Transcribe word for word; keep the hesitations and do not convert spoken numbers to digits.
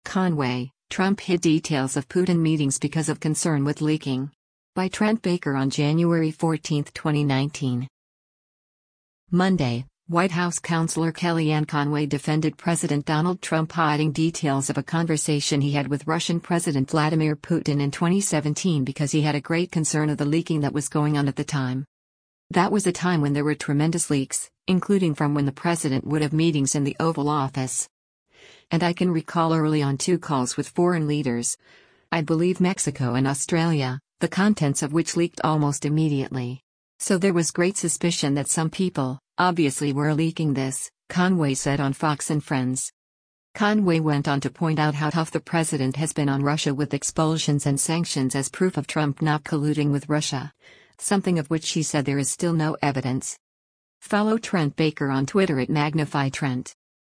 Conway, Trump hid details of Putin meetings because of concern with leaking. By Trent Baker on January fourteenth, twenty nineteen. Monday, White House counselor Kellyanne Conway defended President Donald Trump hiding details of a conversation he had with Russian President Vladimir Putin in twenty seventeen because he had a great concern of the leaking that was going on at the time. That was a time when there were tremendous leaks, including from when the president would have meetings in the Oval Office. And I can recall early on two calls with foreign leaders, I believe Mexico and Australia, the contents of which leaked almost immediately. So there was great suspicion that some people, obviously, were leaking this, Conway said on Fox and Friends. Conway went on to point out how tough the president has been on Russia with expulsions and sanctions as proof of Trump not colluding with Russia, something of which she said there is still no evidence. Follow Trent Baker on Twitter at Magnify Trent.